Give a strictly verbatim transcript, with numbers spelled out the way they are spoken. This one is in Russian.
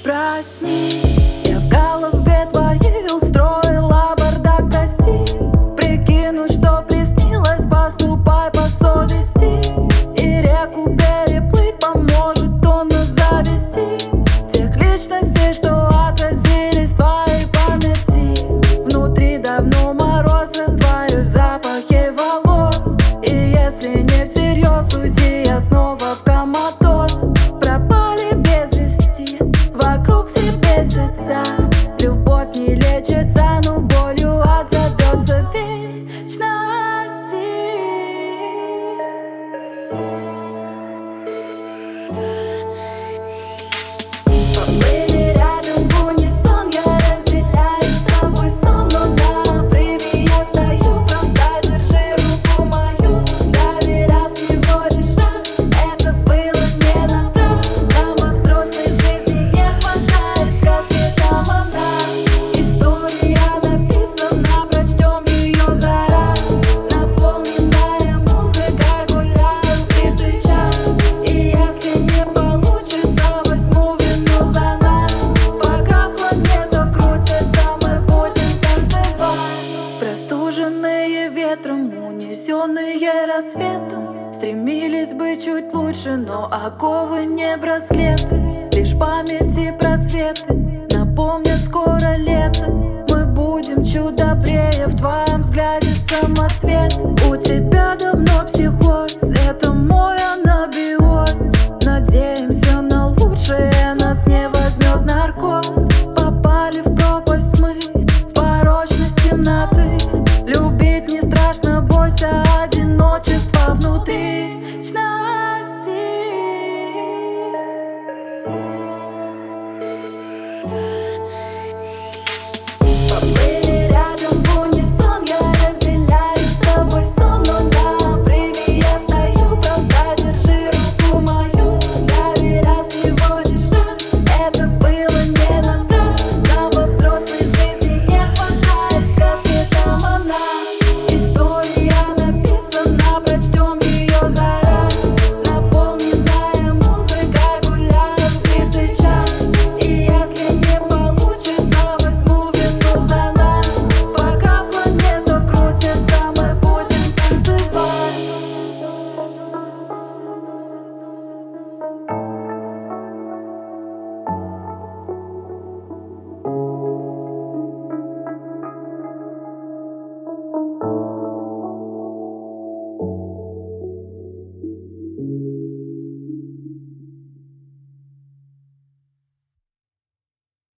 Проснись, я в голове твоей устроила бардак, прости. Прикину, что приснилось, поступай по совести. И реку переплыть поможет тонну завести тех личностей, что отразились в твоей памяти. Внутри давно мороз, растворюсь в запахе волос. И если не всерьез, уйди, я снова в коматоз. Пропали без вести, вокруг все бесятся. Любовь не лечится, но болью отзовется вечности. Поплыли рядом в унисон, я разделяю с тобой сон. Но на обрыве я стою, просто держи руку мою. Доверял всего лишь раз, это было не напрасно. Нам во взрослой жизни не хватает сказки там о нас. История написана, прочтем ее за раз. Наполненная музыкой гуляю битый час. И если не получится, возьму вину за нас. Пока планета крутится, мы будем танцевать. Простуженные ветром, унесенные рассветом, стремились быть чуть лучше, но оковы не браслеты. Лишь памяти просветы напомнят, скоро лето. Мы будем чуть добрее, в твоем взгляде самоцвет. У тебя давно психоз, это мой анабиоз.